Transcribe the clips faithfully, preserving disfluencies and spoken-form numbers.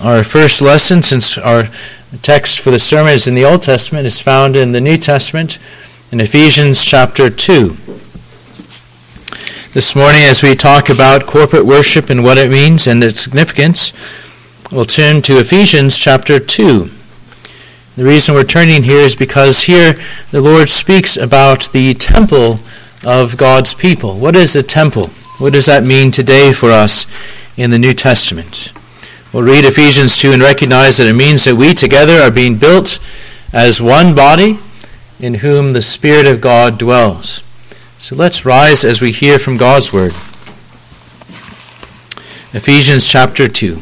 Our first lesson, since our text for the sermon is in the Old Testament, is found in the New Testament in Ephesians chapter two. This morning, as we talk about corporate worship and what it means and its significance, we'll turn to Ephesians chapter two. The reason we're turning here is because here the Lord speaks about the temple of God's people. What is the temple? What does that mean today for us in the New Testament? We'll read Ephesians two and recognize that it means that we together are being built as one body in whom the Spirit of God dwells. So let's rise as we hear from God's Word. Ephesians chapter two.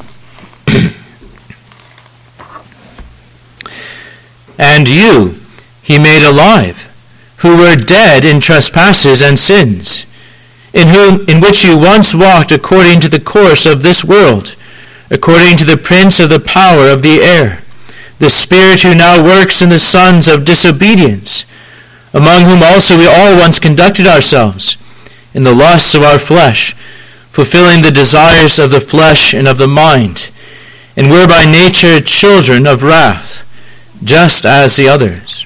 And you he made alive, who were dead in trespasses and sins, in whom in which you once walked according to the course of this world, according to the prince of the power of the air, the spirit who now works in the sons of disobedience, among whom also we all once conducted ourselves in the lusts of our flesh, fulfilling the desires of the flesh and of the mind, and were by nature children of wrath, just as the others.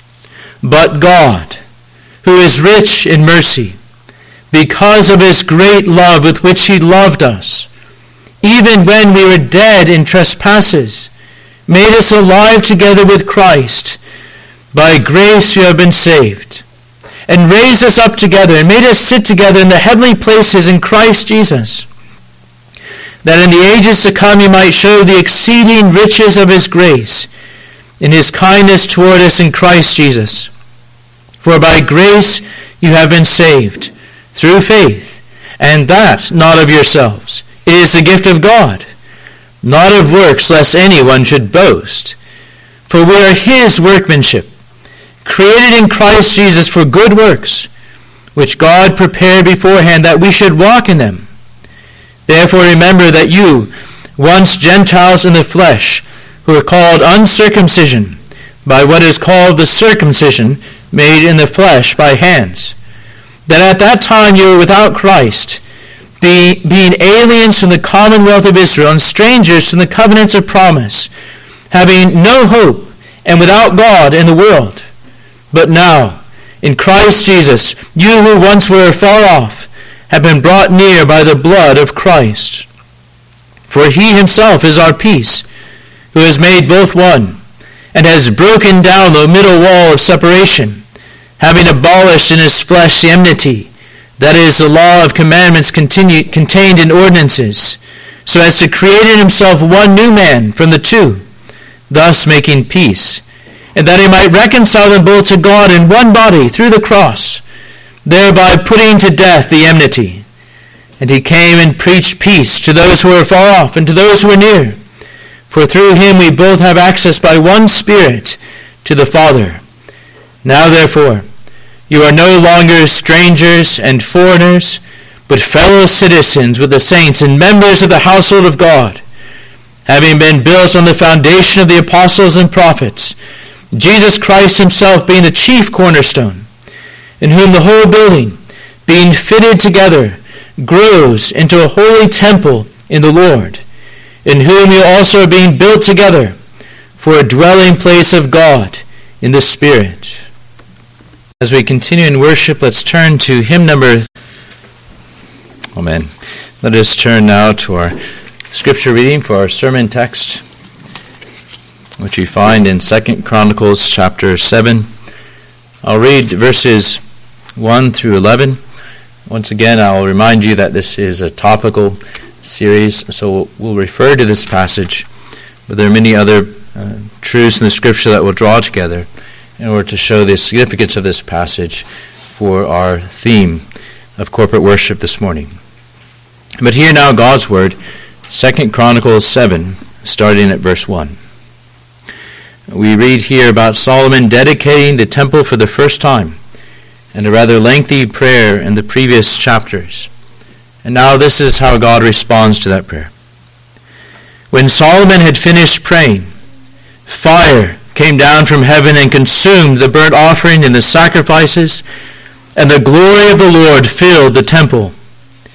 But God, who is rich in mercy, because of his great love with which he loved us, even when we were dead in trespasses, made us alive together with Christ. By grace you have been saved, and raised us up together, and made us sit together in the heavenly places in Christ Jesus, that in the ages to come he might show the exceeding riches of his grace in his kindness toward us in Christ Jesus. For by grace you have been saved, through faith, and that not of yourselves. It is the gift of God, not of works, lest anyone should boast. For we are his workmanship, created in Christ Jesus for good works, which God prepared beforehand that we should walk in them. Therefore remember that you, once Gentiles in the flesh, who are called uncircumcision by what is called the circumcision made in the flesh by hands, that at that time you were without Christ, be, being aliens from the commonwealth of Israel and strangers from the covenants of promise, having no hope and without God in the world. But now, in Christ Jesus, you who once were far off have been brought near by the blood of Christ. For he himself is our peace, who has made both one, and has broken down the middle wall of separation, having abolished in his flesh the enmity, that is, the law of commandments continued, contained in ordinances, so as to create in himself one new man from the two, thus making peace, and that he might reconcile them both to God in one body through the cross, thereby putting to death the enmity. And he came and preached peace to those who were far off and to those who were near. For through him we both have access by one Spirit to the Father. Now therefore, you are no longer strangers and foreigners, but fellow citizens with the saints and members of the household of God, having been built on the foundation of the apostles and prophets, Jesus Christ himself being the chief cornerstone, in whom the whole building, being fitted together, grows into a holy temple in the Lord, in whom you also are being built together for a dwelling place of God in the Spirit. As we continue in worship, let's turn to hymn number... Amen. Let us turn now to our scripture reading for our sermon text, which we find in Second Chronicles chapter seven. I'll read verses one through eleven. Once again, I'll remind you that this is a topical series, so we'll refer to this passage, but there are many other uh, truths in the scripture that we'll draw together in order to show the significance of this passage for our theme of corporate worship this morning. But hear now God's word, Second Chronicles seven, starting at verse one. We read here about Solomon dedicating the temple for the first time, and a rather lengthy prayer in the previous chapters. And now this is how God responds to that prayer. When Solomon had finished praying, fire came down from heaven and consumed the burnt offering and the sacrifices, and the glory of the Lord filled the temple.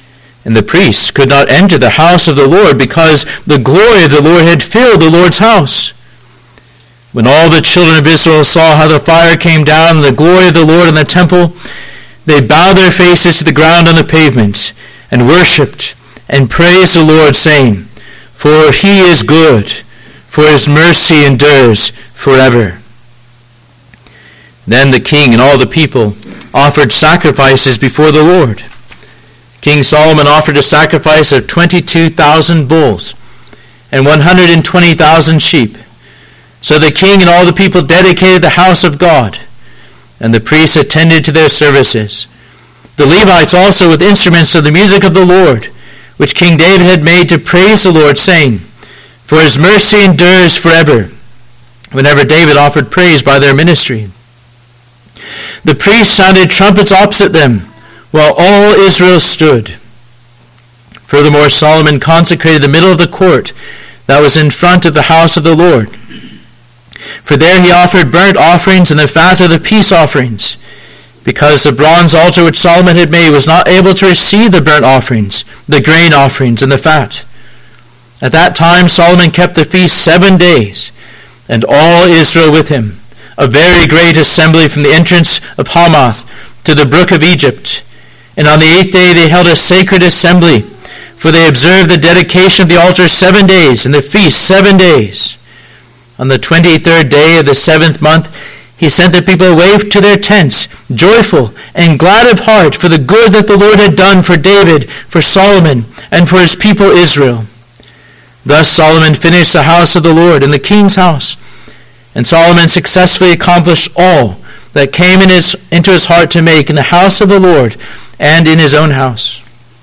And the priests could not enter the house of the Lord because the glory of the Lord had filled the Lord's house. When all the children of Israel saw how the fire came down and the glory of the Lord in the temple, they bowed their faces to the ground on the pavement and worshipped and praised the Lord, saying, For he is good, for his mercy endures forever. Then the king and all the people offered sacrifices before the Lord. King Solomon offered a sacrifice of twenty-two thousand bulls and one hundred twenty thousand sheep. So the king and all the people dedicated the house of God, and the priests attended to their services. The Levites also with instruments of the music of the Lord, which King David had made to praise the Lord, saying, For his mercy endures forever, whenever David offered praise by their ministry. The priests sounded trumpets opposite them, while all Israel stood. Furthermore, Solomon consecrated the middle of the court that was in front of the house of the Lord. For there he offered burnt offerings and the fat of the peace offerings, because the bronze altar which Solomon had made was not able to receive the burnt offerings, the grain offerings, and the fat. At that time Solomon kept the feast seven days, and all Israel with him, a very great assembly from the entrance of Hamath to the brook of Egypt. And on the eighth day they held a sacred assembly, for they observed the dedication of the altar seven days, and the feast seven days. On the twenty-third day of the seventh month, he sent the people away to their tents, joyful and glad of heart for the good that the Lord had done for David, for Solomon, and for his people Israel. Thus Solomon finished the house of the Lord and the king's house. And Solomon successfully accomplished all that came in his, into his heart to make in the house of the Lord and in his own house.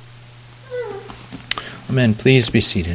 Amen. Please be seated.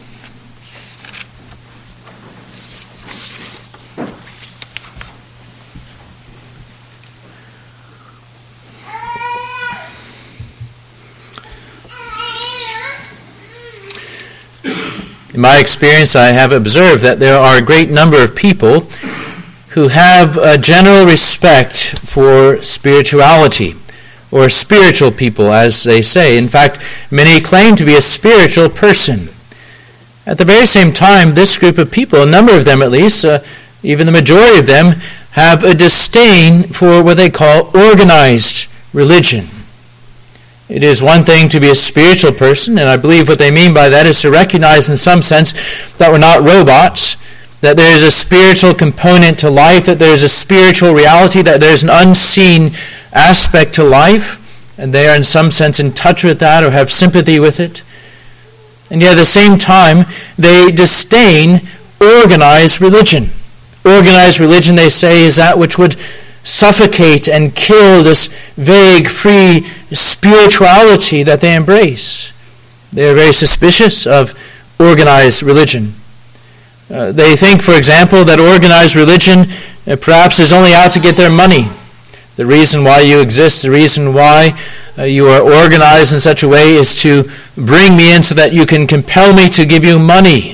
In my experience, I have observed that there are a great number of people who have a general respect for spirituality, or spiritual people, as they say. In fact, many claim to be a spiritual person. At the very same time, this group of people, a number of them at least, uh, even the majority of them, have a disdain for what they call organized religion. It is one thing to be a spiritual person, and I believe what they mean by that is to recognize in some sense that we're not robots, that there is a spiritual component to life, that there is a spiritual reality, that there is an unseen aspect to life, and they are in some sense in touch with that or have sympathy with it. And yet at the same time, they disdain organized religion. Organized religion, they say, is that which would suffocate and kill this vague, free spirituality that they embrace. They are very suspicious of organized religion. Uh, they think, for example, that organized religion uh, perhaps is only out to get their money. The reason why you exist, the reason why uh, you are organized in such a way is to bring me in so that you can compel me to give you money.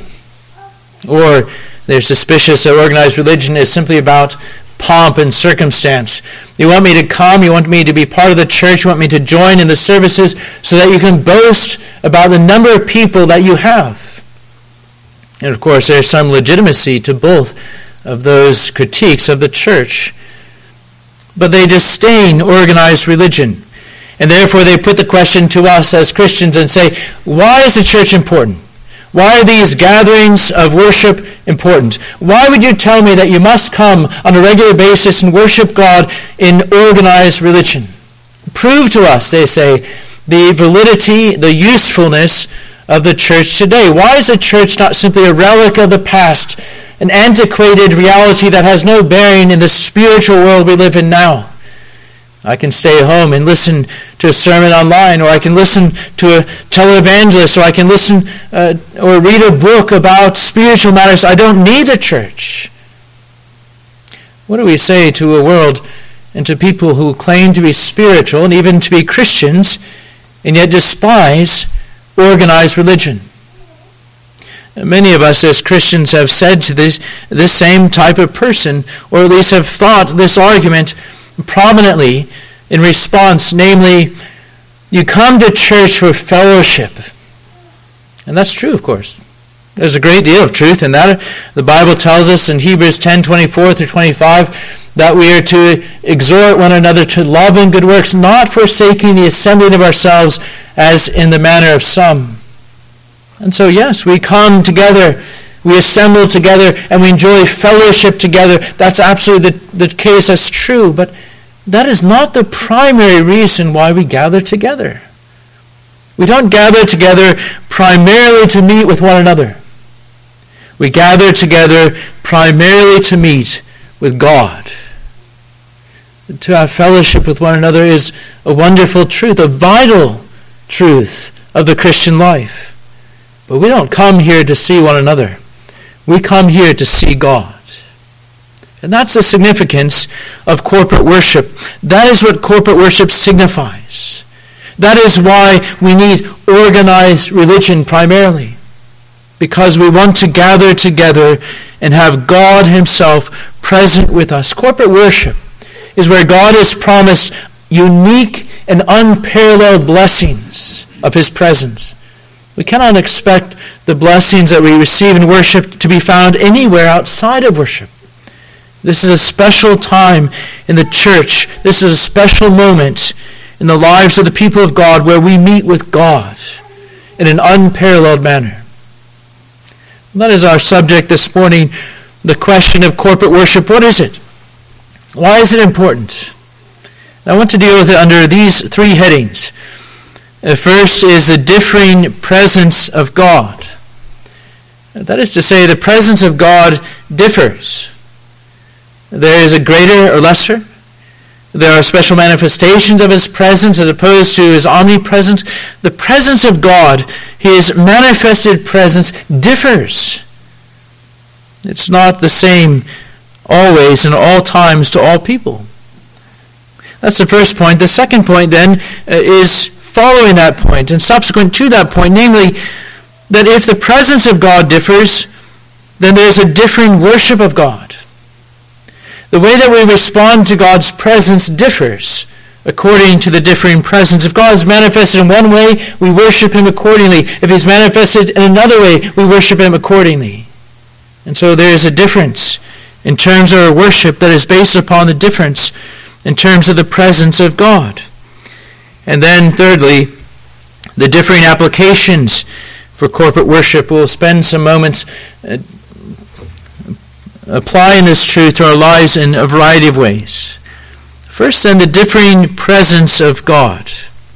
Or they're suspicious that organized religion is simply about pomp and circumstance. You want me to come, you want me to be part of the church, you want me to join in the services so that you can boast about the number of people that you have. And of course, there's some legitimacy to both of those critiques of the church. But they disdain organized religion. And therefore they put the question to us as Christians and say, why is the church important? Why are these gatherings of worship important? Why would you tell me that you must come on a regular basis and worship God in organized religion? Prove to us, they say, the validity, the usefulness of the church today. Why is the church not simply a relic of the past, an antiquated reality that has no bearing in the spiritual world we live in now? I can stay home and listen to a sermon online, or I can listen to a televangelist, or I can listen uh, or read a book about spiritual matters. I don't need the church. What do we say to a world and to people who claim to be spiritual and even to be Christians and yet despise organized religion? Many of us as Christians have said to this, this same type of person, or at least have thought this argument prominently in response, namely, You come to church for fellowship. And that's true, of course. There's a great deal of truth in that. The Bible tells us in Hebrews ten, twenty-four through twenty-five, that we are to exhort one another to love and good works, not forsaking the assembling of ourselves as in the manner of some. And so, yes, we come together, we assemble together, and we enjoy fellowship together. That's absolutely the, the case. That's true. But that is not the primary reason why we gather together. We don't gather together primarily to meet with one another. We gather together primarily to meet with God. To have fellowship with one another is a wonderful truth, a vital truth of the Christian life. But we don't come here to see one another. We come here to see God. And that's the significance of corporate worship. That is what corporate worship signifies. That is why we need organized religion primarily. Because we want to gather together and have God himself present with us. Corporate worship is where God has promised unique and unparalleled blessings of his presence. We cannot expect the blessings that we receive in worship to be found anywhere outside of worship. This is a special time in the church. This is a special moment in the lives of the people of God where we meet with God in an unparalleled manner. And that is our subject this morning, the question of corporate worship. What is it? Why is it important? And I want to deal with it under these three headings. The first is the differing presence of God. That is to say, the presence of God differs. There is a greater or lesser. There are special manifestations of his presence as opposed to his omnipresence. The presence of God, his manifested presence, differs. It's not the same always and all times to all people. That's the first point. The second point then is following that point and subsequent to that point, namely that if the presence of God differs, then there's a differing worship of God. The way that we respond to God's presence differs according to the differing presence. If God is manifested in one way, we worship him accordingly. If he's manifested in another way, we worship him accordingly. And so there is a difference in terms of our worship that is based upon the difference in terms of the presence of God. And then thirdly, the differing applications for corporate worship. We'll spend some moments uh, applying this truth to our lives in a variety of ways. First, then, the differing presence of God.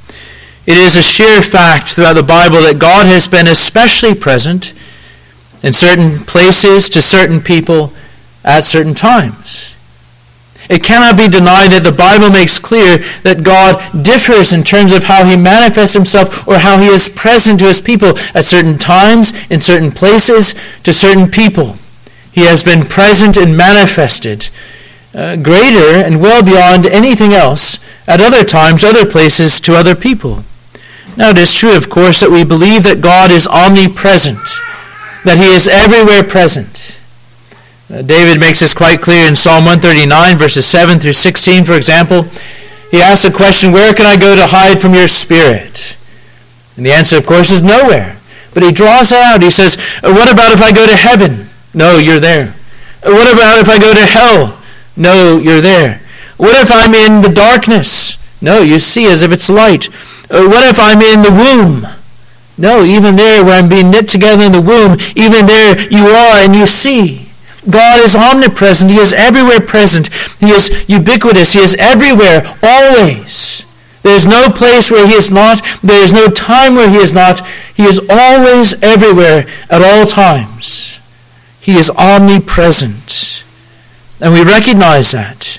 It is a sheer fact throughout the Bible that God has been especially present in certain places to certain people at certain times. It cannot be denied that the Bible makes clear that God differs in terms of how he manifests himself or how he is present to his people at certain times, in certain places, to certain people. He has been present and manifested uh, greater and well beyond anything else at other times, other places, to other people. Now it is true, of course, that we believe that God is omnipresent, that he is everywhere present. Uh, David makes this quite clear in Psalm one thirty-nine, verses seven through sixteen, for example. He asks the question, where can I go to hide from your spirit? And the answer, of course, is nowhere. But he draws it out. He says, what about if I go to heaven? No, you're there. What about if I go to hell? No, you're there. What if I'm in the darkness? No, you see as if it's light. What if I'm in the womb? No, even there where I'm being knit together in the womb, even there you are and you see. God is omnipresent. He is everywhere present. He is ubiquitous. He is everywhere, always. There is no place where he is not. There is no time where he is not. He is always everywhere at all times. He is omnipresent. And we recognize that.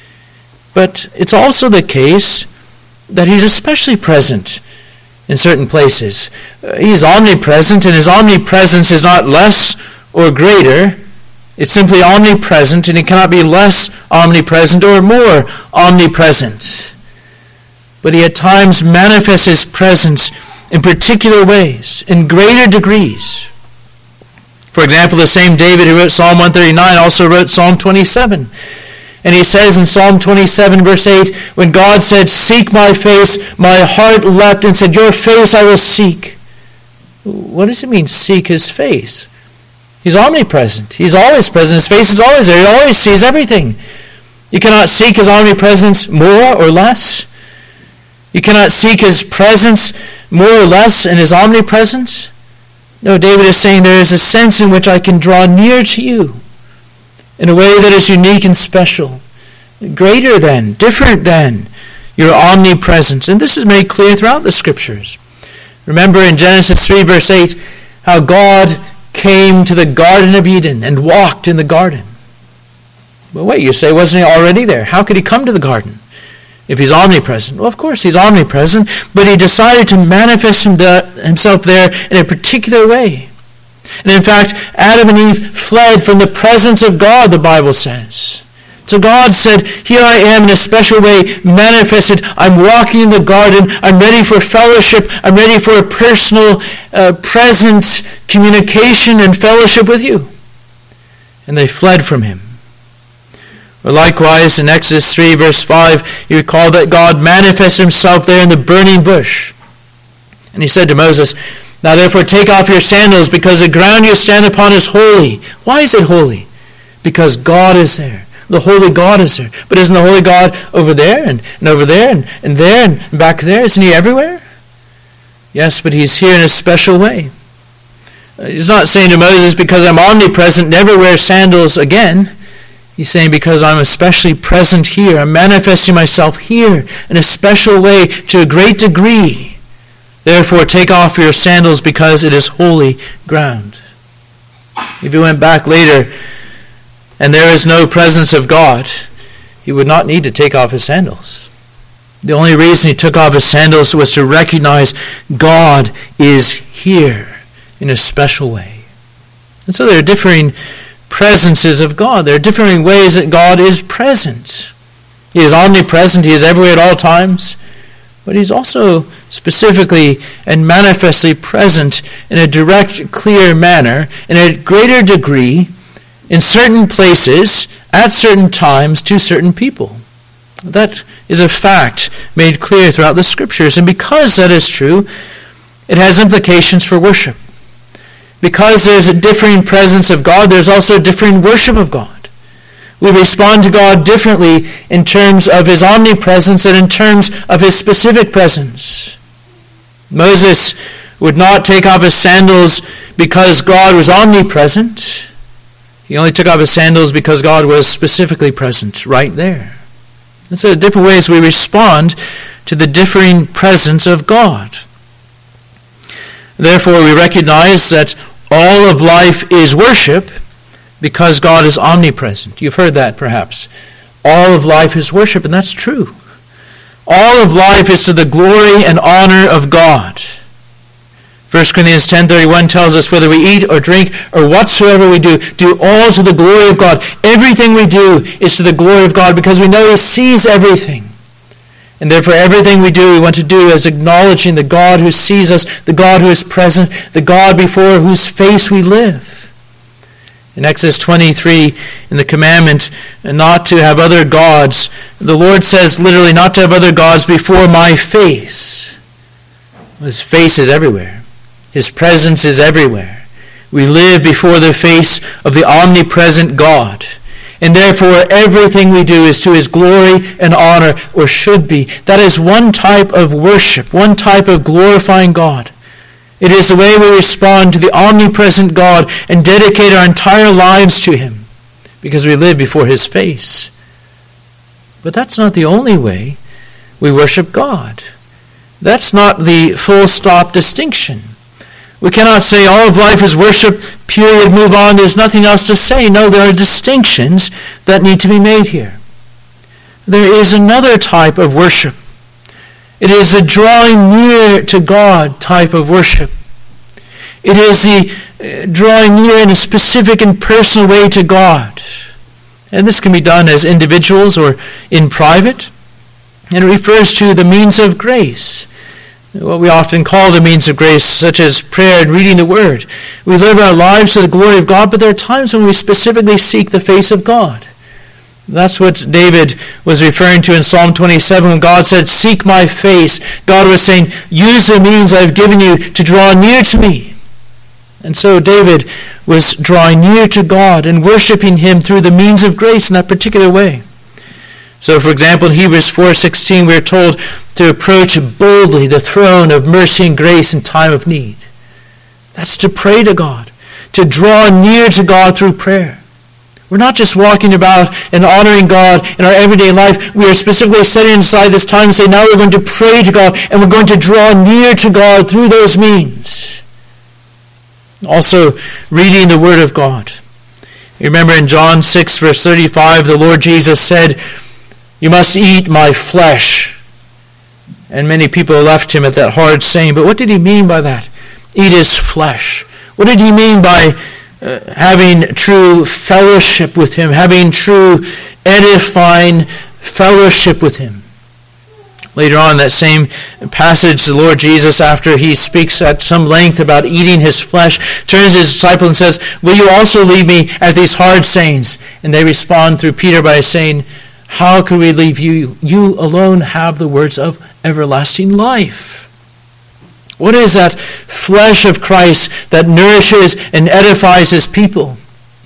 But it's also the case that he's especially present in certain places. Uh, he is omnipresent, and his omnipresence is not less or greater. It's simply omnipresent, and he cannot be less omnipresent or more omnipresent. But he at times manifests his presence in particular ways, in greater degrees. For example, the same David who wrote Psalm one thirty-nine also wrote Psalm twenty-seven. And he says in Psalm twenty-seven, verse eight, when God said, "Seek my face," my heart leapt and said, "Your face I will seek." What does it mean, seek his face? He's omnipresent. He's always present. His face is always there. He always sees everything. You cannot seek his omnipresence more or less. You cannot seek his presence more or less in his omnipresence. No, David is saying there is a sense in which I can draw near to you in a way that is unique and special, greater than, different than your omnipresence. And this is made clear throughout the Scriptures. Remember in Genesis three, verse eight, how God came to the Garden of Eden and walked in the garden. Well, wait, you say, wasn't he already there? How could he come to the garden if he's omnipresent? Well, of course he's omnipresent, but he decided to manifest himself there in a particular way. And in fact, Adam and Eve fled from the presence of God, the Bible says. So God said, here I am in a special way manifested. I'm walking in the garden. I'm ready for fellowship. I'm ready for a personal, uh, present communication and fellowship with you. And they fled from him. Or likewise, in Exodus three, verse five, you recall that God manifested himself there in the burning bush. And he said to Moses, "Now therefore take off your sandals, because the ground you stand upon is holy." Why is it holy? Because God is there. The holy God is there. But isn't the holy God over there and, and over there and, and there and back there? Isn't he everywhere? Yes, but he's here in a special way. He's not saying to Moses, because I'm omnipresent, never wear sandals again. He's saying, because I'm especially present here. I'm manifesting myself here in a special way to a great degree. Therefore, take off your sandals, because it is holy ground. If you went back later and there is no presence of God, he would not need to take off his sandals. The only reason he took off his sandals was to recognize God is here in a special way. And so there are differing presences of God. There are differing ways that God is present. He is omnipresent. He is everywhere at all times. But he's also specifically and manifestly present in a direct, clear manner, in a greater degree, in certain places, at certain times, to certain people. That is a fact made clear throughout the Scriptures. And because that is true, it has implications for worship. Because there's a differing presence of God, there's also a differing worship of God. We respond to God differently in terms of his omnipresence and in terms of his specific presence. Moses would not take off his sandals because God was omnipresent. He only took off his sandals because God was specifically present right there. And so different ways we respond to the differing presence of God. Therefore, we recognize that all of life is worship because God is omnipresent. You've heard that perhaps. All of life is worship, and that's true. All of life is to the glory and honor of God. First Corinthians ten thirty-one tells us, whether we eat or drink or whatsoever we do, do all to the glory of God. Everything we do is to the glory of God because we know he sees everything. And therefore everything we do, we want to do is acknowledging the God who sees us, the God who is present, the God before whose face we live. In Exodus twenty-three, in the commandment not to have other gods, the Lord says literally not to have other gods before my face. His face is everywhere. His presence is everywhere. We live before the face of the omnipresent God. And therefore everything we do is to his glory and honor, or should be. That is one type of worship, one type of glorifying God. It is the way we respond to the omnipresent God and dedicate our entire lives to him, because we live before his face. But that's not the only way we worship God. That's not the full stop distinction. We cannot say all of life is worship, period, move on, there's nothing else to say. No, there are distinctions that need to be made here. There is another type of worship. It is the drawing near to God type of worship. It is the drawing near in a specific and personal way to God. And this can be done as individuals or in private. And it refers to the means of grace, what we often call the means of grace, such as prayer and reading the Word. We live our lives to the glory of God, but there are times when we specifically seek the face of God. That's what David was referring to in Psalm twenty-seven when God said, "Seek my face." God was saying, use the means I've given you to draw near to me. And so David was drawing near to God and worshiping him through the means of grace in that particular way. So, for example, in Hebrews four sixteen, we are told to approach boldly the throne of mercy and grace in time of need. That's to pray to God, to draw near to God through prayer. We're not just walking about and honoring God in our everyday life. We are specifically setting aside this time and saying, now we're going to pray to God and we're going to draw near to God through those means. Also, reading the Word of God. You remember in John six, verse thirty-five, the Lord Jesus said, "You must eat my flesh." And many people left him at that hard saying. But what did he mean by that? Eat his flesh. What did he mean by uh, having true fellowship with him, having true edifying fellowship with him? Later on in that same passage, the Lord Jesus, after he speaks at some length about eating his flesh, turns to his disciples and says, "Will you also leave me at these hard sayings?" And they respond through Peter by saying, "How could we leave you? You alone have the words of everlasting life." What is that flesh of Christ that nourishes and edifies his people?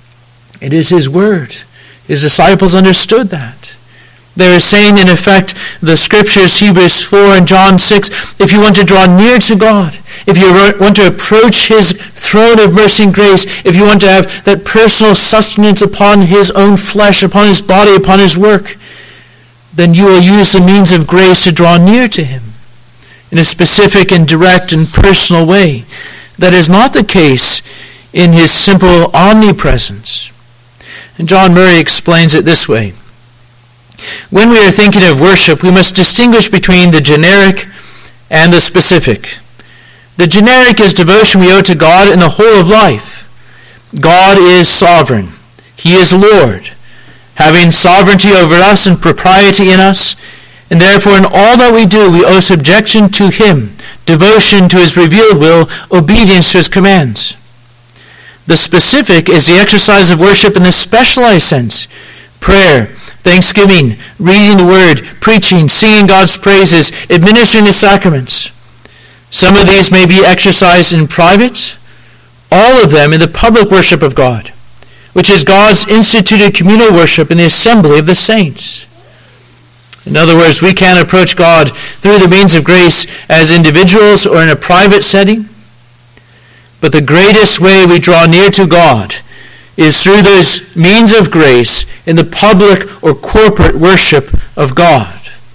It is his word. His disciples understood that. They were saying, in effect, the scriptures, Hebrews four and John six, if you want to draw near to God, if you want to approach his throne of mercy and grace, if you want to have that personal sustenance upon his own flesh, upon his body, upon his work, then you will use the means of grace to draw near to him in a specific and direct and personal way. That is not the case in his simple omnipresence. And John Murray explains it this way. When we are thinking of worship, we must distinguish between the generic and the specific. The generic is devotion we owe to God in the whole of life. God is sovereign. He is Lord, having sovereignty over us and propriety in us, and therefore in all that we do we owe subjection to him, devotion to his revealed will, obedience to his commands. The specific is the exercise of worship in the specialized sense: prayer, thanksgiving, reading the word, preaching, singing God's praises, administering the sacraments. Some of these may be exercised in private, all of them in the public worship of God, which is God's instituted communal worship in the assembly of the saints. In other words, we can approach God through the means of grace as individuals or in a private setting, but the greatest way we draw near to God is through those means of grace in the public or corporate worship of God.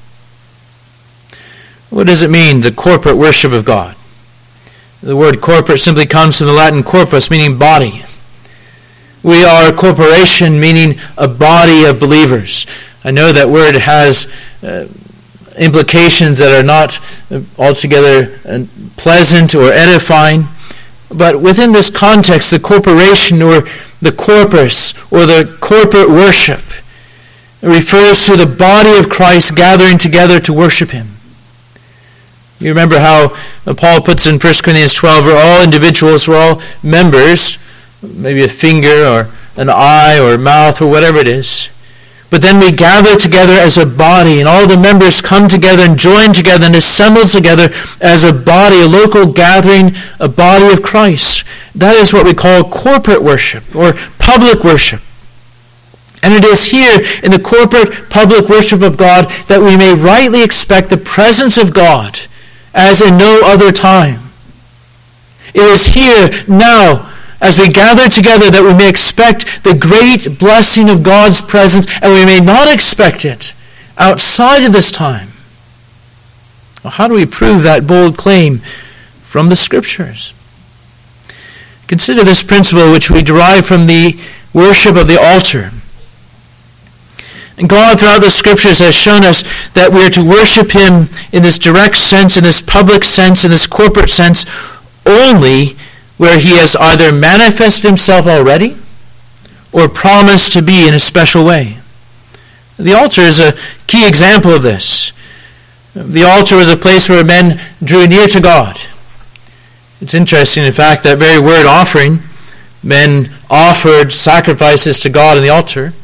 What does it mean, the corporate worship of God? The word corporate simply comes from the Latin corpus, meaning body. We are a corporation, meaning a body of believers. I know that word has uh, implications that are not altogether pleasant or edifying, but within this context, the corporation or the corpus or the corporate worship refers to the body of Christ gathering together to worship him. You remember how Paul puts in First Corinthians twelve, we're all individuals, we're all members, maybe a finger or an eye or mouth or whatever it is. But then we gather together as a body, and all the members come together and join together and assemble together as a body, a local gathering, a body of Christ. That is what we call corporate worship or public worship. And it is here in the corporate public worship of God that we may rightly expect the presence of God as in no other time. It is here now, as we gather together, that we may expect the great blessing of God's presence, and we may not expect it outside of this time. Well, how do we prove that bold claim from the Scriptures? Consider this principle which we derive from the worship of the altar. And God throughout the Scriptures has shown us that we are to worship him in this direct sense, in this public sense, in this corporate sense, only where he has either manifested himself already or promised to be in a special way. The altar is a key example of this. The altar was a place where men drew near to God. It's interesting, in fact, that very word offering, men offered sacrifices to God on the altar.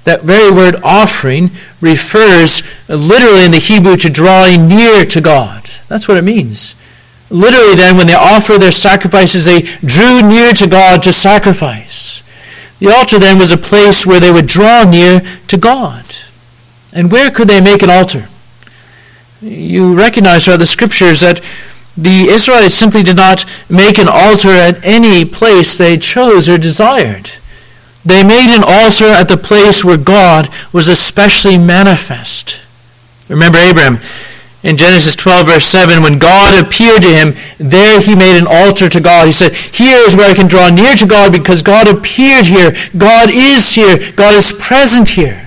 That very word offering refers literally in the Hebrew to drawing near to God. That's what it means. Literally then, when they offer their sacrifices, they drew near to God to sacrifice. The altar then was a place where they would draw near to God. And where could they make an altar? You recognize throughout the scriptures that the Israelites simply did not make an altar at any place they chose or desired. They made an altar at the place where God was especially manifest. Remember Abraham in Genesis twelve, verse seven, when God appeared to him, there he made an altar to God. He said, here is where I can draw near to God because God appeared here. God is here. God is present here.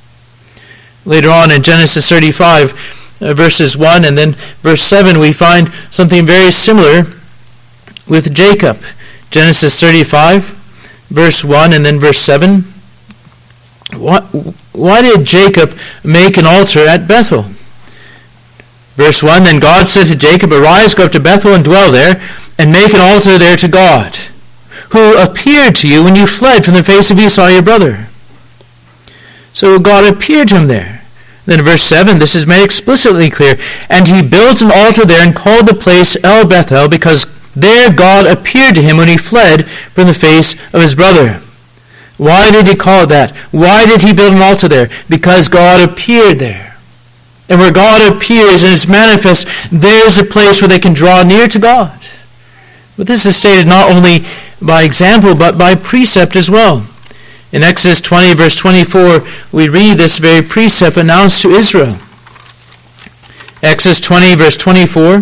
Later on in Genesis thirty-five, uh, verses one and then verse seven, we find something very similar with Jacob. Genesis thirty-five, verse one and then verse seven. Why, why did Jacob make an altar at Bethel? Verse one, then God said to Jacob, arise, go up to Bethel and dwell there, and make an altar there to God, who appeared to you when you fled from the face of Esau your brother. So God appeared to him there. Then verse seven, this is made explicitly clear. And he built an altar there and called the place El Bethel, because there God appeared to him when he fled from the face of his brother. Why did he call it that? Why did he build an altar there? Because God appeared there. And where God appears and is manifest, there's a place where they can draw near to God. But this is stated not only by example, but by precept as well. In Exodus twenty, verse twenty-four, we read this very precept announced to Israel. Exodus twenty, verse twenty-four,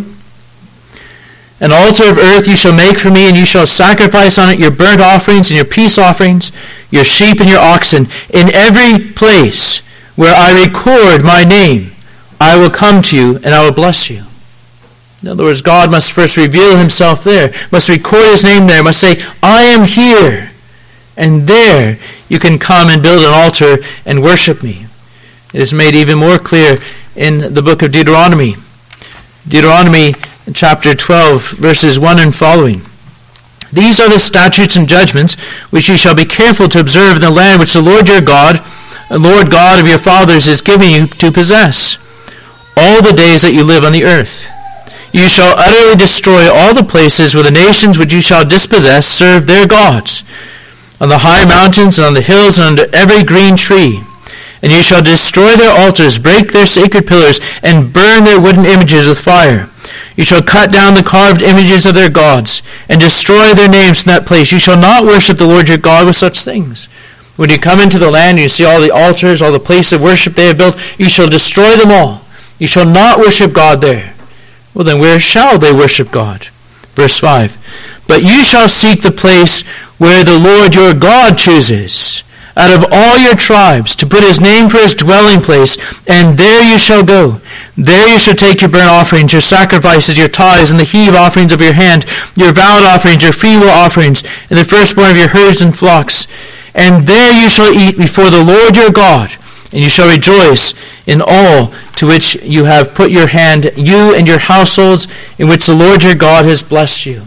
an altar of earth you shall make for me, and you shall sacrifice on it your burnt offerings and your peace offerings, your sheep and your oxen. In every place where I record my name, I will come to you and I will bless you. In other words, God must first reveal himself there, must record his name there, must say, I am here. And there you can come and build an altar and worship me. It is made even more clear in the book of Deuteronomy. Deuteronomy chapter twelve, verses one and following. These are the statutes and judgments which you shall be careful to observe in the land which the Lord your God, the Lord God of your fathers, is giving you to possess, all the days that you live on the earth. You shall utterly destroy all the places where the nations which you shall dispossess serve their gods, on the high mountains and on the hills and under every green tree. And you shall destroy their altars, break their sacred pillars, and burn their wooden images with fire. You shall cut down the carved images of their gods, and destroy their names in that place. You shall not worship the Lord your God with such things. When you come into the land and you see all the altars, all the places of worship they have built, you shall destroy them all. You shall not worship God there. Well then, where shall they worship God? Verse five. But you shall seek the place where the Lord your God chooses, out of all your tribes, to put his name for his dwelling place, and there you shall go. There you shall take your burnt offerings, your sacrifices, your tithes, and the heave offerings of your hand, your vowed offerings, your freewill offerings, and the firstborn of your herds and flocks. And there you shall eat before the Lord your God, and you shall rejoice in all to which you have put your hand, you and your households, in which the Lord your God has blessed you.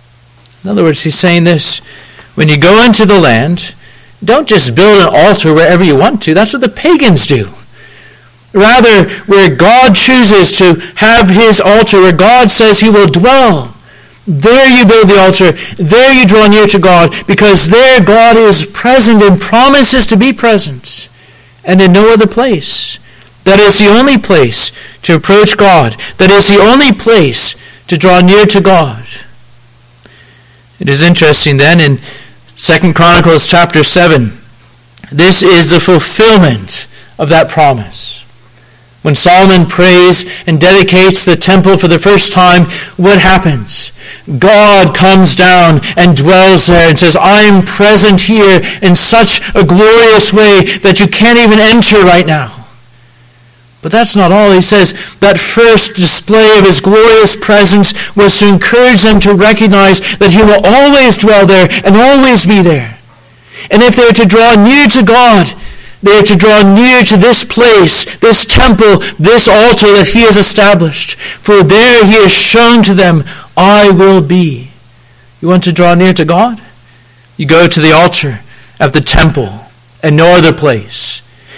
In other words, he's saying this: when you go into the land, don't just build an altar wherever you want to. That's what the pagans do. Rather, where God chooses to have his altar, where God says he will dwell, there you build the altar. There you draw near to God, because there God is present and promises to be present, and in no other place. That is the only place to approach God. That is the only place to draw near to God. It is interesting then in Second Chronicles chapter seven, this is the fulfillment of that promise. When Solomon prays and dedicates the temple for the first time, what happens? God comes down and dwells there and says, I am present here in such a glorious way that you can't even enter right now. But that's not all. He says that first display of his glorious presence was to encourage them to recognize that he will always dwell there and always be there. And if they are to draw near to God, they are to draw near to this place, this temple, this altar that he has established. For there he has shown to them, I will be. You want to draw near to God? You go to the altar of the temple and no other place.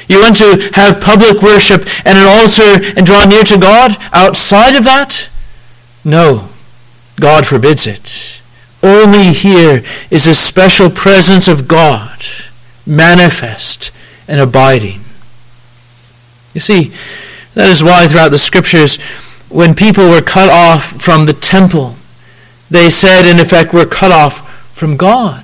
You want to have public worship and an altar and draw near to God outside of that? No, God forbids it. Only here is a special presence of God, manifest and abiding. You see, that is why throughout the Scriptures, when people were cut off from the temple, they said, in effect, we're cut off from God.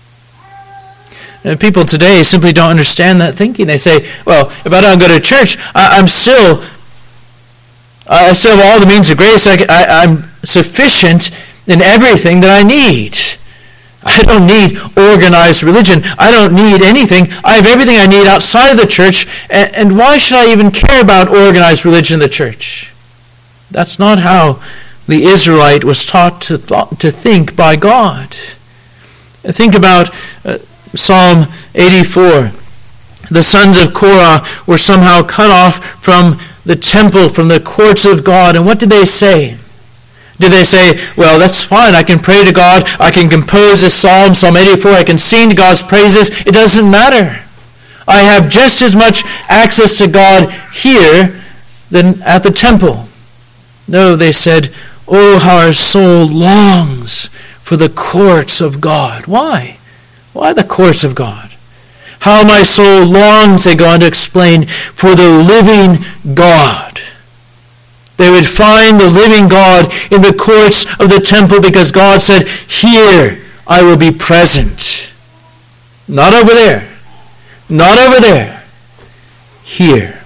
And people today simply don't understand that thinking. They say, well, if I don't go to church, I, I'm still, I still have all the means of grace. I, I, I'm sufficient in everything that I need. I don't need organized religion. I don't need anything. I have everything I need outside of the church. And, and why should I even care about organized religion in the church? That's not how the Israelite was taught to, th- to think by God. Think about uh, Psalm eighty-four. The sons of Korah were somehow cut off from the temple, from the courts of God. And what did they say? Did they say, well, that's fine, I can pray to God, I can compose a psalm, Psalm eighty-four, I can sing God's praises. It doesn't matter. I have just as much access to God here than at the temple. No, they said, oh, how our soul longs for the courts of God. Why? Why the courts of God? How my soul longs, they go on to explain, for the living God. They would find the living God in the courts of the temple because God said, here I will be present. Not over there. Not over there. Here.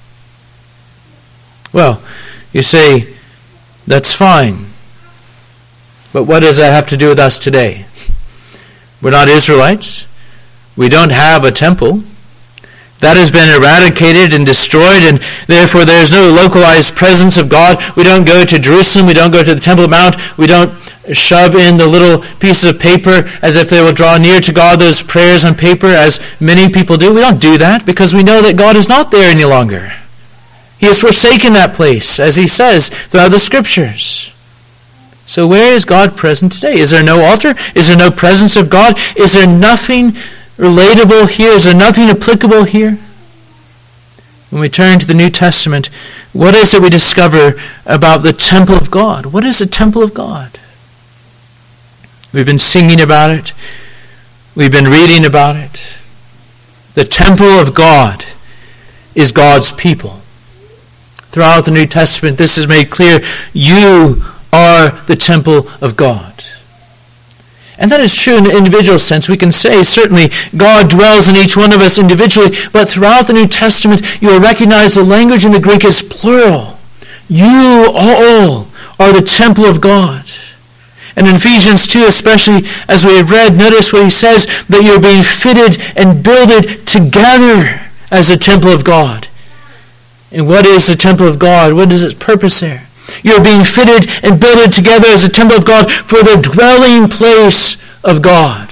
Well, you say, that's fine. But what does that have to do with us today? We're not Israelites. We don't have a temple. That has been eradicated and destroyed, and therefore there is no localized presence of God. We don't go to Jerusalem. We don't go to the Temple Mount. We don't shove in the little pieces of paper as if they will draw near to God, those prayers on paper, as many people do. We don't do that because we know that God is not there any longer. He has forsaken that place, as he says throughout the Scriptures. So where is God present today? Is there no altar? Is there no presence of God? Is there nothing relatable here? Is there nothing applicable here? When we turn to the New Testament, what is it we discover about the temple of God? What is the temple of God? We've been singing about it. We've been reading about it. The temple of God is God's people. Throughout the New Testament, this is made clear. You are the temple of God. And that is true in an individual sense. We can say, certainly, God dwells in each one of us individually, but throughout the New Testament, you will recognize the language in the Greek is plural. You all are the temple of God. And in Ephesians two, especially as we have read, notice what he says, that you're being fitted and builded together as a temple of God. And what is the temple of God? What is its purpose there? You're being fitted and built together as a temple of God for the dwelling place of God.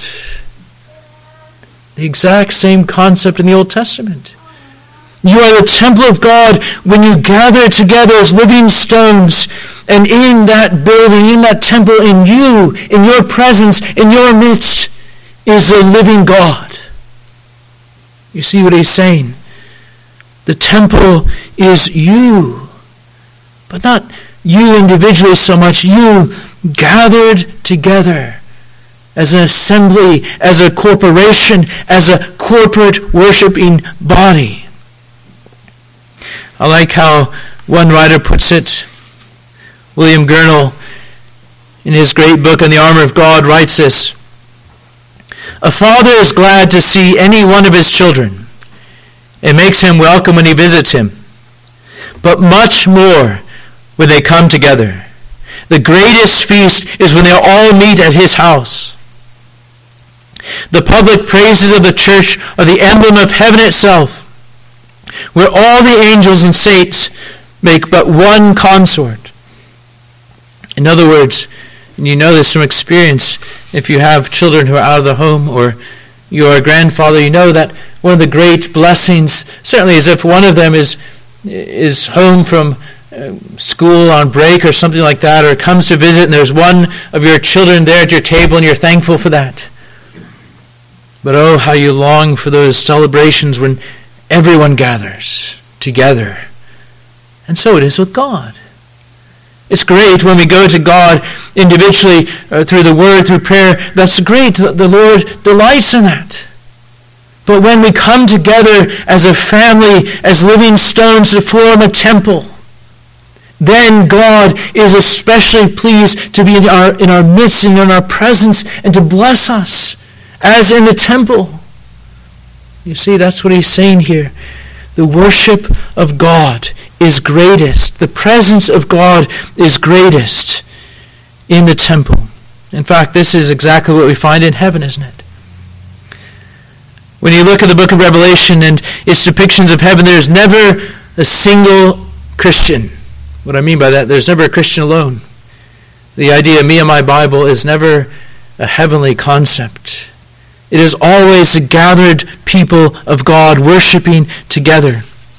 The exact same concept in the Old Testament. You are the temple of God when you gather together as living stones, and in that building, in that temple, in you, in your presence, in your midst, is the living God. You see what he's saying? The temple is you, but not you individually so much, you gathered together as an assembly, as a corporation, as a corporate worshiping body. I like how one writer puts it. William Gurnall, in his great book on the armor of God, writes this: a father is glad to see any one of his children. It makes him welcome when he visits him. But much more when they come together. The greatest feast is when they all meet at his house. The public praises of the church are the emblem of heaven itself, where all the angels and saints make but one consort. In other words, and you know this from experience, if you have children who are out of the home or you're a grandfather, you know that one of the great blessings, certainly is if one of them is is home from uh, school on break or something like that, or comes to visit and there's one of your children there at your table and you're thankful for that. But oh, how you long for those celebrations when everyone gathers together. And so it is with God. It's great when we go to God individually uh, through the word, through prayer. That's great. The Lord delights in that. But when we come together as a family, as living stones to form a temple, then God is especially pleased to be in our, in our midst and in our presence and to bless us as in the temple. You see, that's what he's saying here. The worship of God is greatest. The presence of God is greatest in the temple. In fact, this is exactly what we find in heaven, isn't it? When you look at the book of Revelation and its depictions of heaven, there's never a single Christian. What I mean by that, there's never a Christian alone. The idea of me and my Bible is never a heavenly concept. It is always the gathered people of God worshiping together.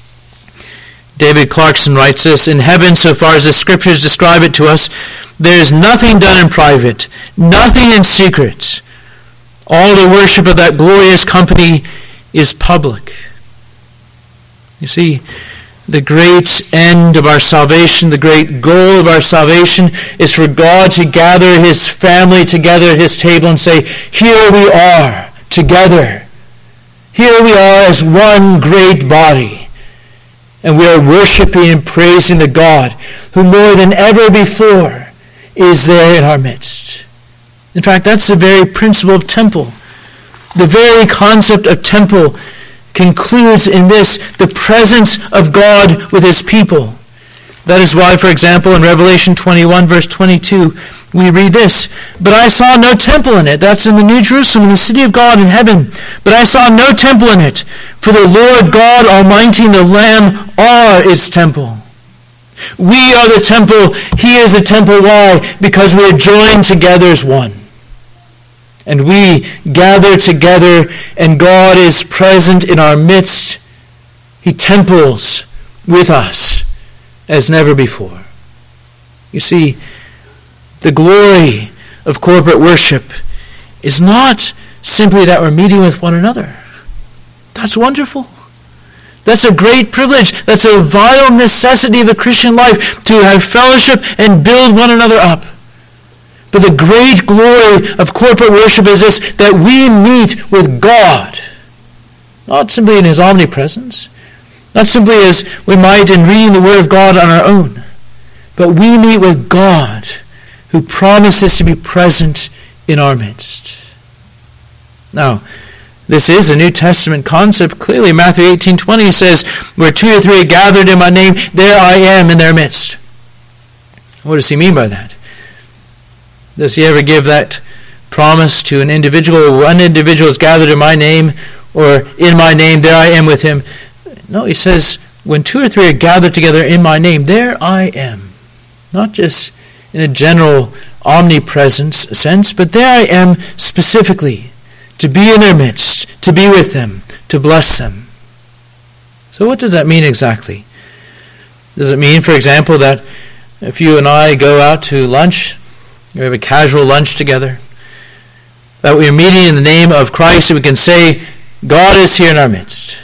David Clarkson writes this, in heaven, so far as the scriptures describe it to us, there is nothing done in private, nothing in secret. All the worship of that glorious company is public. You see, the great end of our salvation, the great goal of our salvation is for God to gather his family together at his table and say, here we are together. Here we are as one great body. And we are worshiping and praising the God who more than ever before is there in our midst. In fact, that's the very principle of temple. The very concept of temple concludes in this, the presence of God with his people. That is why, for example, in Revelation twenty-one, verse twenty-two, we read this, but I saw no temple in it. That's in the New Jerusalem, in the city of God in heaven. But I saw no temple in it, for the Lord God Almighty and the Lamb are its temple. We are the temple. He is the temple. Why? Because we are joined together as one. And we gather together, and God is present in our midst. He temples with us as never before. You see, the glory of corporate worship is not simply that we're meeting with one another. That's wonderful. That's a great privilege. That's a vital necessity of the Christian life, to have fellowship and build one another up. But the great glory of corporate worship is this, that we meet with God, not simply in his omnipresence, not simply as we might in reading the Word of God on our own, but we meet with God who promises to be present in our midst. Now, this is a New Testament concept. Clearly, Matthew eighteen twenty says, where two or three are gathered in my name, there I am in their midst. What does he mean by that? Does he ever give that promise to an individual? One individual is gathered in my name, or in my name, there I am with him. No, he says, when two or three are gathered together in my name, there I am. Not just in a general omnipresence sense, but there I am specifically, to be in their midst, to be with them, to bless them. So what does that mean exactly? Does it mean, for example, that if you and I go out to lunch, we have a casual lunch together, that we are meeting in the name of Christ, and we can say, God is here in our midst?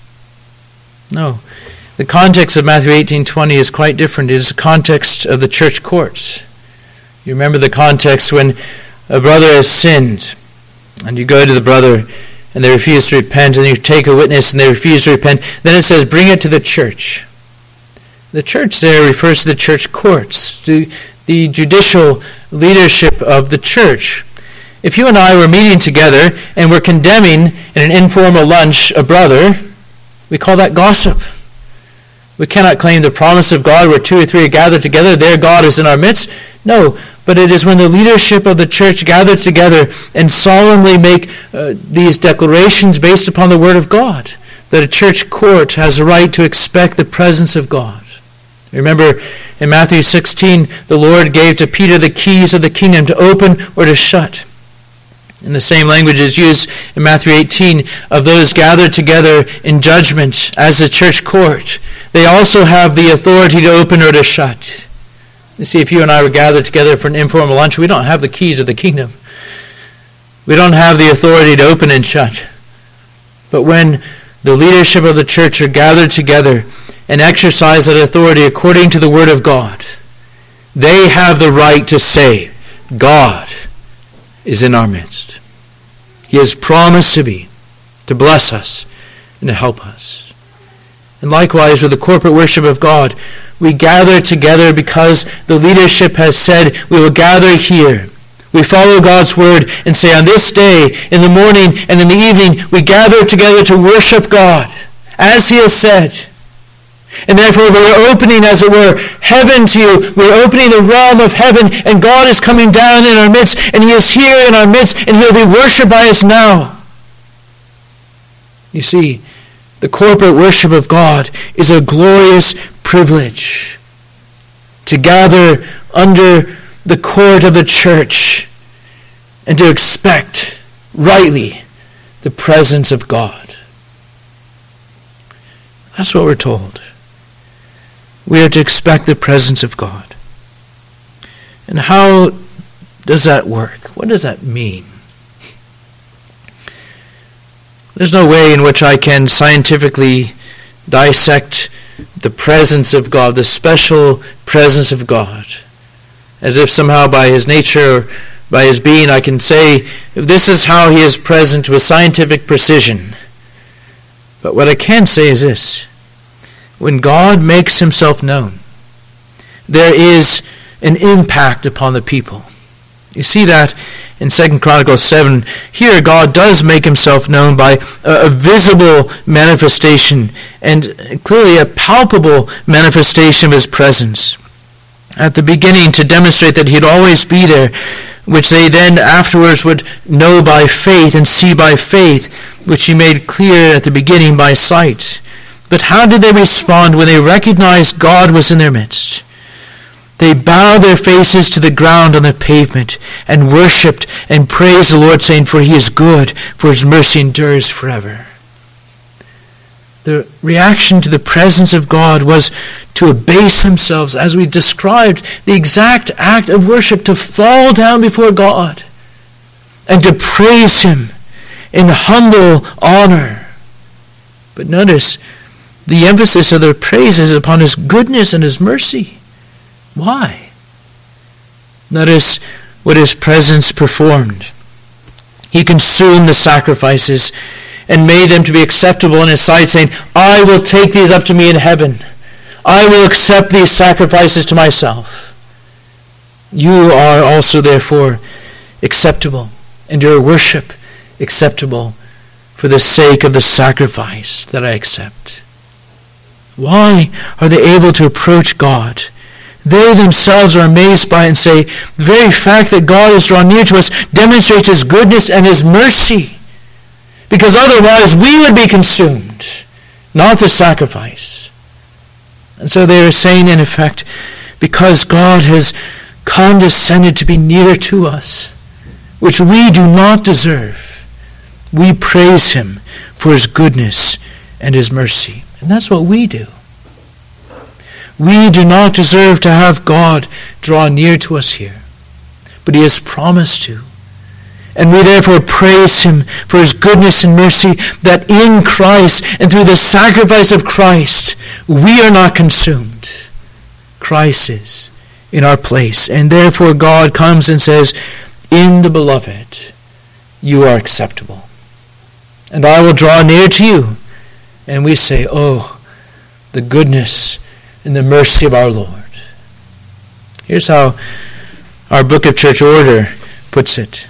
No. The context of Matthew eighteen twenty is quite different. It is the context of the church courts. You remember the context when a brother has sinned, and you go to the brother, and they refuse to repent, and you take a witness, and they refuse to repent. Then it says, bring it to the church. The church there refers to the church courts, to the judicial leadership of the church. If you and I were meeting together and we're condemning in an informal lunch a brother, we call that gossip. We cannot claim the promise of God where two or three are gathered together, there God is in our midst. No, but it is when the leadership of the church gather together and solemnly make uh, these declarations based upon the Word of God, that a church court has a right to expect the presence of God. Remember, in Matthew sixteen, the Lord gave to Peter the keys of the kingdom to open or to shut. And the same language is used in Matthew eighteen of those gathered together in judgment as a church court. They also have the authority to open or to shut. You see, if you and I were gathered together for an informal lunch, we don't have the keys of the kingdom. We don't have the authority to open and shut. But when the leadership of the church are gathered together and exercise that authority according to the Word of God, they have the right to say, God is in our midst. He has promised to be, to bless us, and to help us. And likewise, with the corporate worship of God, we gather together because the leadership has said we will gather here. We follow God's word and say on this day, in the morning and in the evening, we gather together to worship God, as He has said. And therefore we're opening, as it were, heaven to you. We're opening the realm of heaven, and God is coming down in our midst, and He is here in our midst, and He'll be worshipped by us now. You see, the corporate worship of God is a glorious privilege to gather under the court of the church and to expect rightly the presence of God. That's what we're told. We are to expect the presence of God. And how does that work? What does that mean? There's no way in which I can scientifically dissect the presence of God, the special presence of God, as if somehow by His nature, by His being, I can say, this is how He is present with scientific precision. But what I can say is this: when God makes Himself known, there is an impact upon the people. You see that in Second Chronicles seven. Here God does make Himself known by a, a visible manifestation, and clearly a palpable manifestation of His presence. At the beginning, to demonstrate that He'd always be there, which they then afterwards would know by faith and see by faith, which He made clear at the beginning by sight. But how did they respond when they recognized God was in their midst? They bowed their faces to the ground on the pavement and worshipped and praised the Lord, saying, "For He is good, for His mercy endures forever." The reaction to the presence of God was to abase themselves, as we described, the exact act of worship, to fall down before God and to praise Him in humble honor. But notice, the emphasis of their praise is upon His goodness and His mercy. Why? Notice what His presence performed. He consumed the sacrifices and made them to be acceptable in His sight, saying, "I will take these up to me in heaven. I will accept these sacrifices to myself. You are also therefore acceptable, and your worship acceptable for the sake of the sacrifice that I accept." Why are they able to approach God? They themselves are amazed by it and say, the very fact that God is drawn near to us demonstrates His goodness and His mercy. Because otherwise we would be consumed, not the sacrifice. And so they are saying, in effect, because God has condescended to be near to us, which we do not deserve, we praise Him for His goodness and His mercy. And that's what we do. We do not deserve to have God draw near to us here, but He has promised to. And we therefore praise Him for His goodness and mercy, that in Christ and through the sacrifice of Christ, we are not consumed. Christ is in our place. And therefore God comes and says, "In the Beloved, you are acceptable. And I will draw near to you." And we say, "Oh, the goodness and the mercy of our Lord." Here's how our Book of Church Order puts it.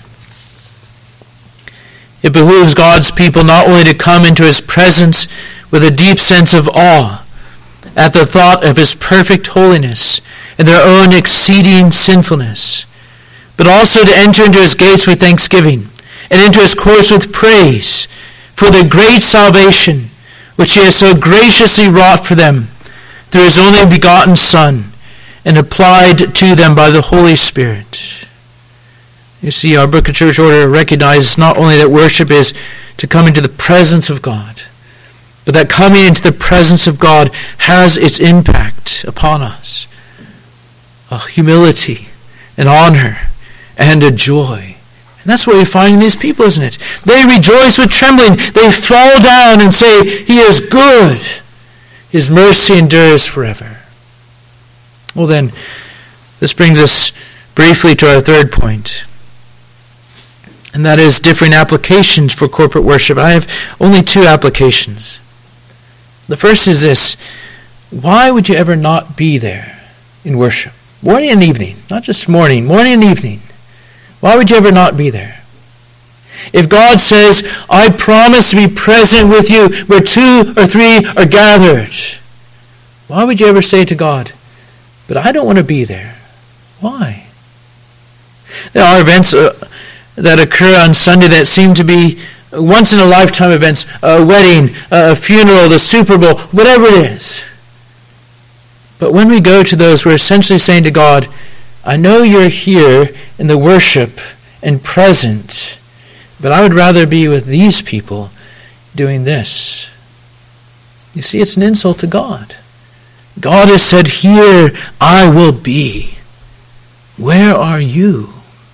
It behooves God's people not only to come into His presence with a deep sense of awe at the thought of His perfect holiness and their own exceeding sinfulness, but also to enter into His gates with thanksgiving and into His courts with praise for the great salvation which He has so graciously wrought for them through His only begotten Son, and applied to them by the Holy Spirit. You see, our Book of Church Order recognizes not only that worship is to come into the presence of God, but that coming into the presence of God has its impact upon us. A humility, an honor, and a joy. And That's what we find in these people, isn't it? They rejoice with trembling. They fall down and say, He is good. His mercy endures forever. Well then, this brings us briefly to our third point. And that is different applications for corporate worship. I have only two applications. The first is this. Why would you ever not be there in worship? Morning and evening. Not just morning. Morning and evening. Why would you ever not be there? If God says, I promise to be present with you where two or three are gathered, why would you ever say to God, but I don't want to be there? Why? There are events uh, that occur on Sunday that seem to be once-in-a-lifetime events, a wedding, a funeral, the Super Bowl, whatever it is. But when we go to those, we're essentially saying to God, I know you're here in the worship and present, but I would rather be with these people doing this. You see, it's an insult to God. God has said, here I will be. Where are you?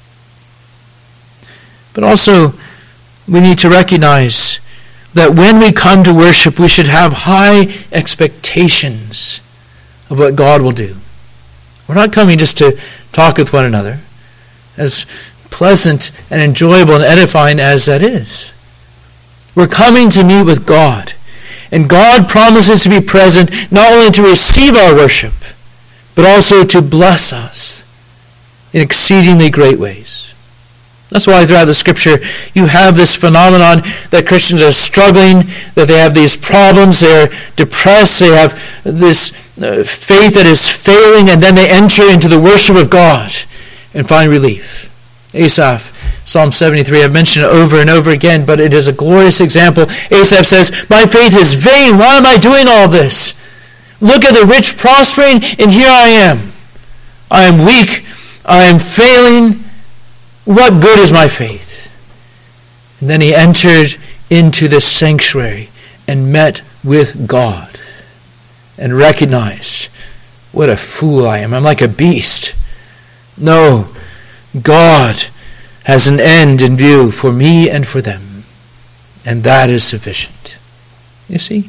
But also, we need to recognize that when we come to worship, we should have high expectations of what God will do. We're not coming just to talk with one another, as pleasant and enjoyable and edifying as that is. We're coming to meet with God, and God promises to be present not only to receive our worship, but also to bless us in exceedingly great ways. That's why throughout the Scripture you have this phenomenon that Christians are struggling, that they have these problems, they're depressed, they have this uh, faith that is failing, and then they enter into the worship of God and find relief. Asaph, Psalm seventy-three, I've mentioned it over and over again, but it is a glorious example. Asaph says, my faith is vain. Why am I doing all this? Look at the rich prospering, and here I am. I am weak. I am failing. What good is my faith? And then he entered into this sanctuary and met with God and recognized, what a fool I am. I'm like a beast. No, God has an end in view for me and for them, and that is sufficient. You see?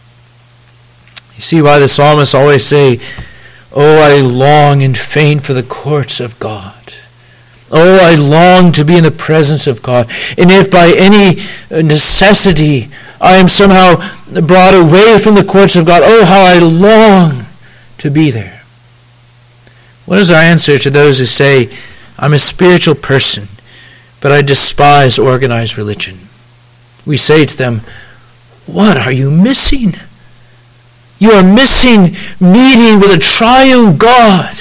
You see why the psalmists always say, oh, I long and faint for the courts of God. Oh, I long to be in the presence of God. And if by any necessity I am somehow brought away from the courts of God, oh, how I long to be there. What is our answer to those who say, I'm a spiritual person, but I despise organized religion? We say to them, what are you missing? You are missing meeting with a triune God.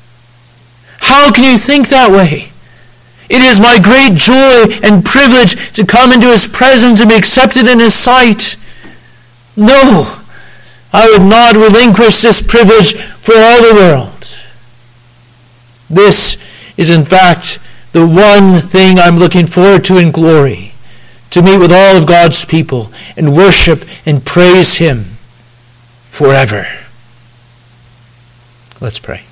How can you think that way? It is my great joy and privilege to come into His presence and be accepted in His sight. No, I would not relinquish this privilege for all the world. This is in fact the one thing I'm looking forward to in glory, to meet with all of God's people and worship and praise Him forever. Let's pray.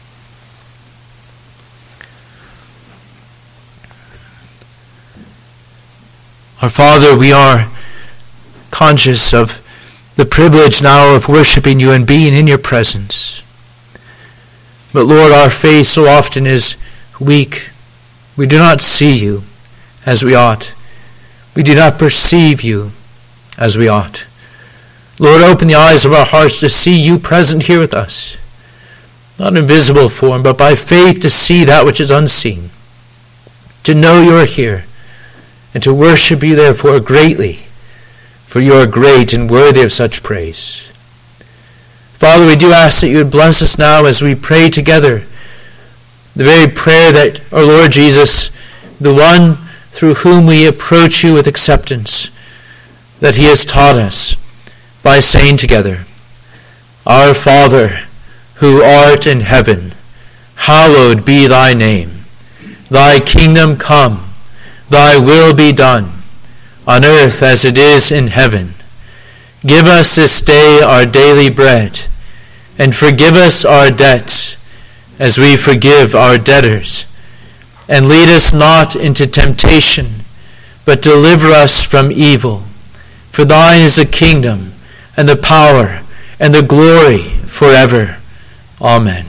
Our Father, we are conscious of the privilege now of worshiping you and being in your presence. But Lord, our faith so often is weak. We do not see you as we ought. We do not perceive you as we ought. Lord, open the eyes of our hearts to see you present here with us. Not in visible form, but by faith to see that which is unseen. To know you are here. And to worship you, therefore, greatly, for you are great and worthy of such praise. Father, we do ask that you would bless us now as we pray together the very prayer that our Lord Jesus, the one through whom we approach you with acceptance, that he has taught us by saying together, Our Father, who art in heaven, hallowed be thy name. Thy kingdom come. Thy will be done, on earth as it is in heaven. Give us this day our daily bread, and forgive us our debts, as we forgive our debtors. and lead us not into temptation, but deliver us from evil. For thine is the kingdom, and the power, and the glory forever. Amen.